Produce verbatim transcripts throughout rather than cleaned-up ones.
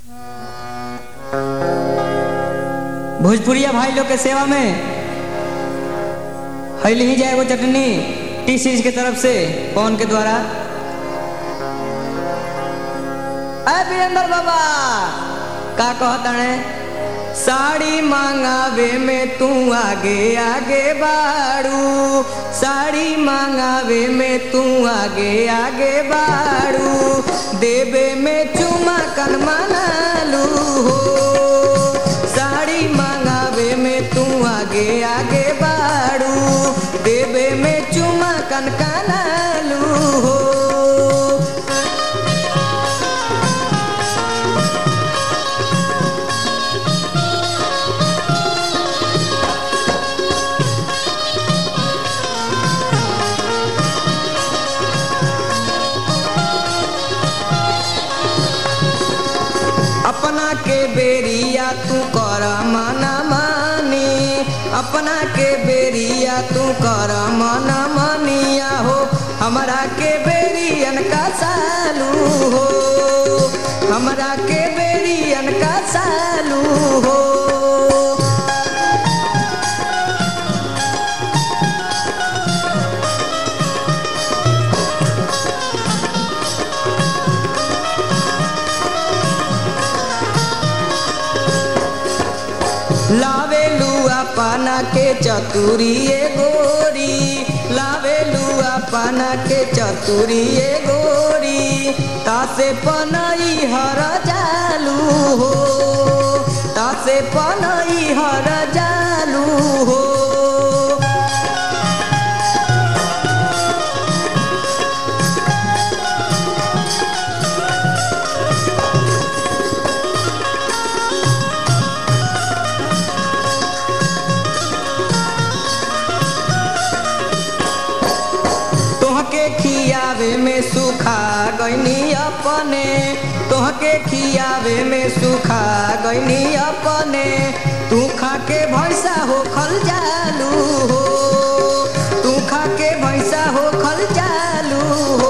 भोजपुरिया भाई लोग के सेवा में हैली ही जाए वो चटनी टी सीरीज के तरफ से पवन के द्वारा। अरे वीरेंद्र बाबा का कहता है, साड़ी मांगावे में तू आगे आगे बाड़ू, साड़ी मांगावे में तू आगे आगे बाड़ू, देवे में चुमा कन मनालू हो, साड़ी मांगावे में तू आगे आगे बाड़ू, देवे में चुमा कन कनालू हो। अपना के बेरिया तू कर मना मानी, अपना के बेरिया तू कर मना मानिया हो, हमरा के बेरियन का सालू हो, हमरा के बेरियन का सालू हो। लावेलू अपना के चतुरिये गोरी, लावेलू अपना के चतुरिये गोरी, तासे पनई हर जालू हो, तासे पनई हर जालू हो। तोहके खियावे में सुखा गईनी अपने, तोहके खियावे में सुखा गईनी अपने, तू खा के भैंसा हो खल जालू हो, तू खा के भैंसा हो खल जालू हो।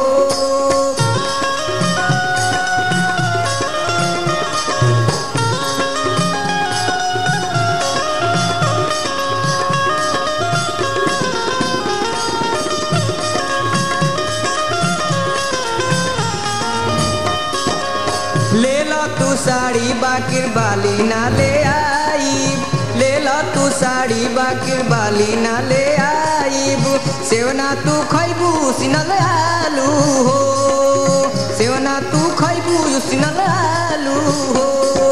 ले लो तू साड़ी बाकिर बाली ना ले आई, ले लो तू साड़ी बाकिर बाली ना ले आई, सेवना तू खैबू सिनल आलू हो, सेवना तू खैबू सिनल आलू हो।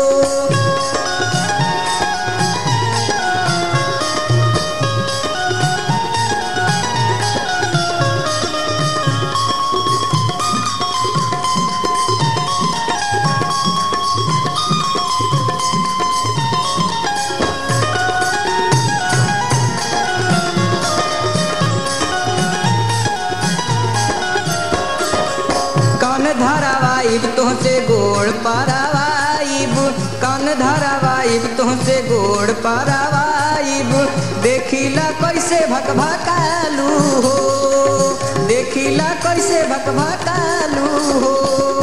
कन धरावाइब तुहसे गोड़ पारावाइब, कन धरावाइब तुहसे गोड़ पारावाइब, देखिला कैसे भक भकालू हो, देखिला कैसे भक भकालू हो।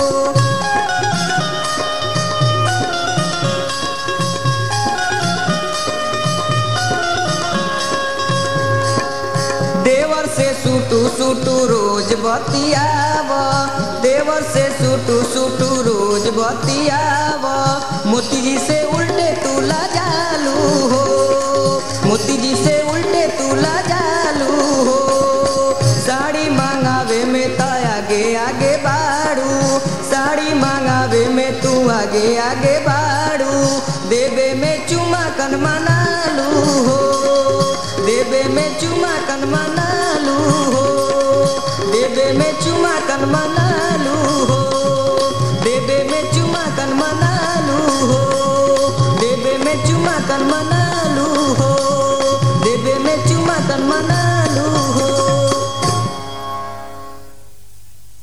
देवर से सूटू सूटू रोज बतियाव, देवर से सूटू सूटू रोज बतियाव, मोती जी से उल्टे तू ला जालू हो, मोती जी से उल्टे तू ला जालू हो। साड़ी मांगावे में ता आगे आगे बाड़ू, साड़ी मांगावे में तू आगे आगे बाड़ू, देवे में चुमा कन मनालू हो, देवे में चुमा कन मनालू हो, देवे में चुमा कन मनालू हो, देवे में चुमा कन मनालू हो, देवे में चुमा कन मना